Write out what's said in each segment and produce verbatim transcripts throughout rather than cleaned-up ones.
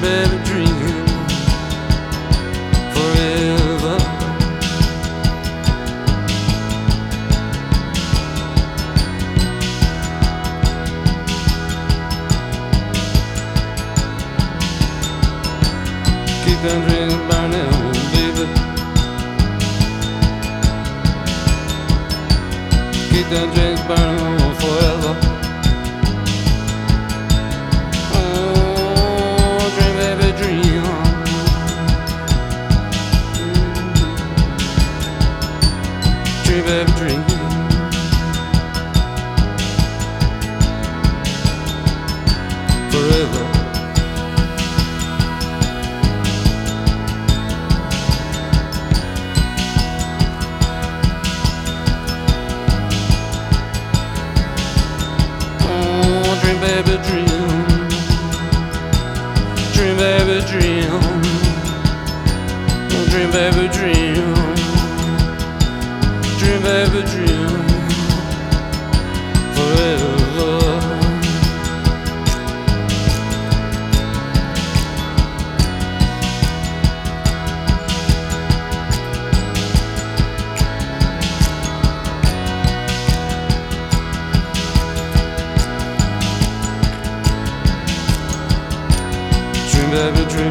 baby, dream forever. Keep them dreams burning, baby. Keep them dreams burning forever. Oh, dream, baby, dream. Dream, baby, dream. Forever. Dream, baby, dream. Dream, baby, dream. Dream, baby, dream. Dream, baby, dream. Forever. Dream, baby, dream.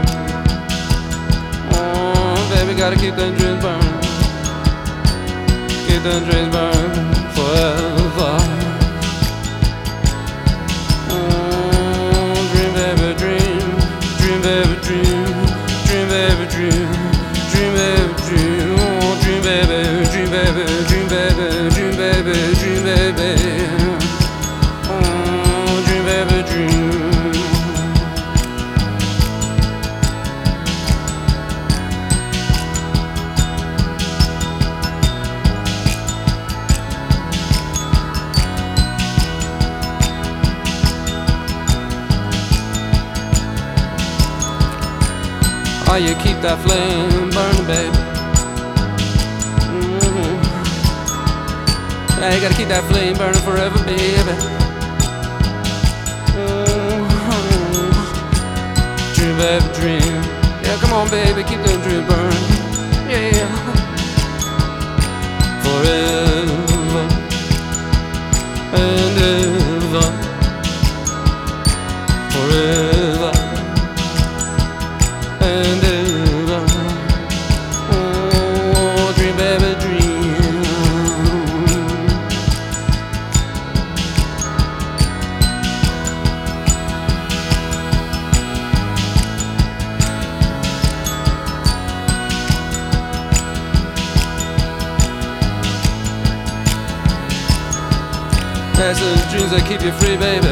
Oh, baby, gotta keep them dreams burning. Keep them dreams burning forever. Oh, dream, baby, dream. Dream, baby, dream. Dream, baby, dream. Dream, baby, dream. Oh, dream, baby, dream, baby, dream, baby, dream, baby, dream, baby. Oh, dream, baby, dream. Oh, you keep that flame burning, baby. Mm-hmm. Yeah, you gotta keep that flame burning forever, baby. Mm-hmm. Dream, baby, dream. Yeah, come on, baby, keep them dreams burning. Yeah, forever and ever. Forever. And ever. Oh, dream, baby, dream. That's the dreams that keep you free, baby.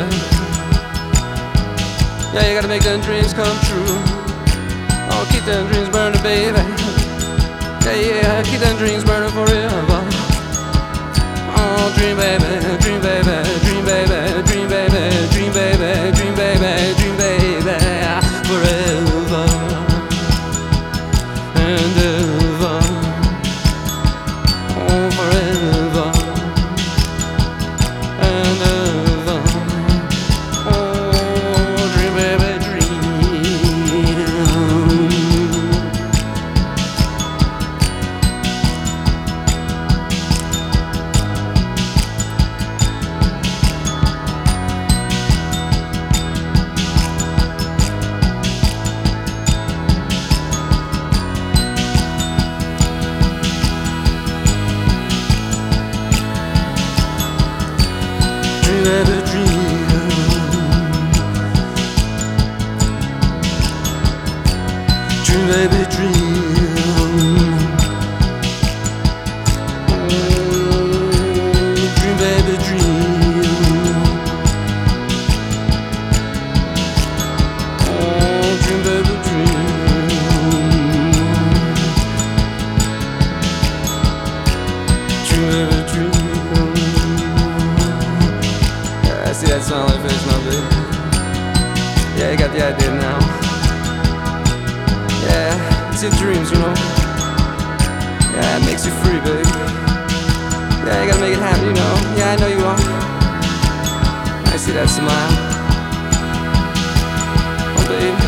Yeah, you gotta make them dreams come true. Oh, keep them dreams burning, baby. Yeah, yeah, keep them dreams burning forever. Oh, dream, baby, dream, baby, dream, baby, dream, baby, dream, baby, dream, baby, dream, baby, forever and ever. Oh, forever and ever. Oh, dream, baby, dream. Dream, baby, dream. Dream, baby, dream. Mm, dream, baby, dream. Oh, dream, baby, dream. Dream, baby, dream. I see that smile on your face now, baby. Yeah, you got the idea now. Yeah, it's your dreams, you know. Yeah, it makes you free, baby. Yeah, you gotta make it happen, you know. Yeah, I know you are. I see that smile. Oh, baby.